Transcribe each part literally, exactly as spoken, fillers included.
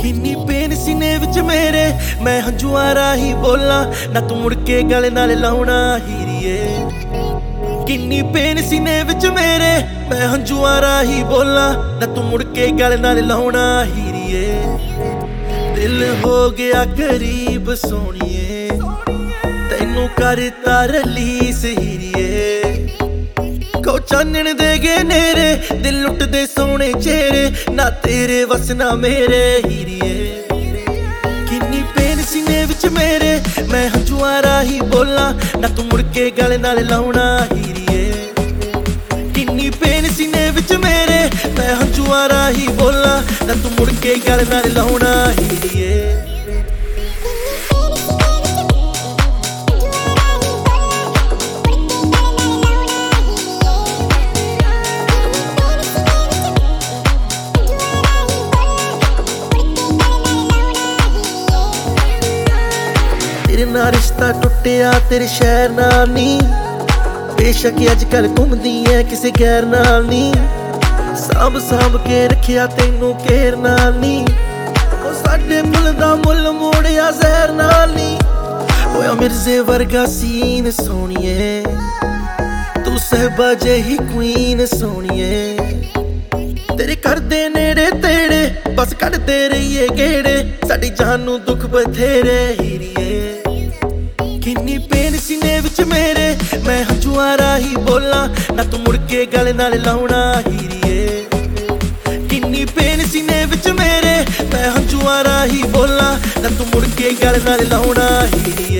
किन्नी pen सीने विच मेरे, मैं हंजुआं राही बोला ना तू मुड़ के गल नाल लाउणा हीरिए। किन्नी पेन सीने विच मेरे, मैं हंजुआं राही बोला ना तू मुड़ के गल नाल लाउणा हीरिए। दिल हो गया करीब सोनिए, तैनू करता रलीस हीरिए। को चानण दे गए नेरे, दिल लुट दे सोने चेहरे, ना तेरे वस ना मेरे हीरिए। किन्नी पेन सीने विच मेरे, मैं हंजुआं राही बोला ना तू मुड़ के गल नाल लाउणा हीरिए। किन्नी पेन सीने विच मेरे, मैं हंजुआं राही बोला ना तू मुड़ के गल नाल लाउणा हीरिए। तेरे नाल रिश्ता टुटिया तेरे शहर नाल नी, बेशक अजकल घूमदी है किसे गैर नाल नी। सांभ सांभ के रखिया तैनू केर नाल नी, ओ साडे मुल दा मुल मोड़िया जहर नाल नी। होया मिर्जे वर्गा सीन सोनिए, तू सहबा जेही क्वीन सोनिए। तेरे करदे नेड़े तेड़े बस कढ़दे रहिए गेड़े, साडी जान नू दुख बथेरे हीरिए। किन्नी पेन सीने विच मेरे, मैं हंजुआं राही बोला ना तू मुड़ के गल नाल लाउणा हीरिए। किन्नी पेन सीने विच मेरे, मैं हंजुआं राही बोला ना तू मुड़ के गल नाल लाउणा हीरिए।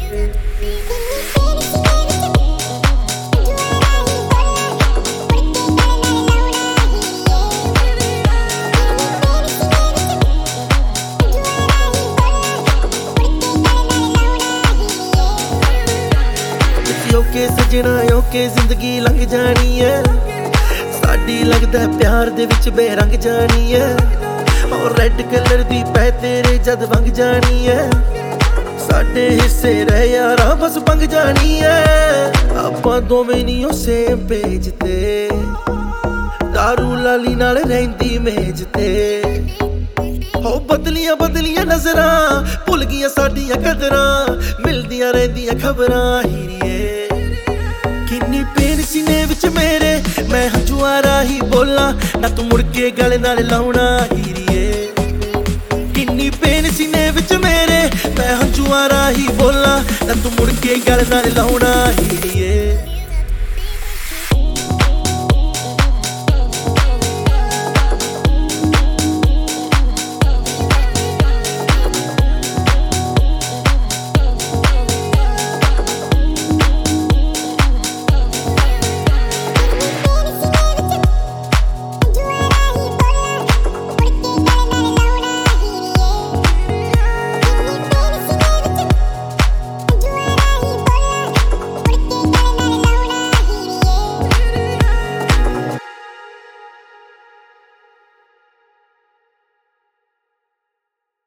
ओके सजना ओके जिंदगी लंघ जानी है, साडी लगदा प्यार दे विच बेरंग जानी है। और रेड कलर दी पै तेरे जद वंग जानी है, साडे हिस्से रह यारा बस बंग जानी है। आपां दोवें नी ओ सेम पेज ते, दारू लाली नाल रहिंदी मेज ते। हो बदलियां बदलियां नजरां, भुल गियां साडियां कदरां, मिलदियां रहिंदियां खबरां हीरिए। किन्नी पेन सीने विच मेरे, मैं हंजुआं राही बोला ना तू मुड़ के गल नाल लाउणा हीरिए। किन्नी पेन सीने विच मेरे, मैं हंजुआं राही बोला ना तू मुड़ के गल नाल लाउणा हीरिए।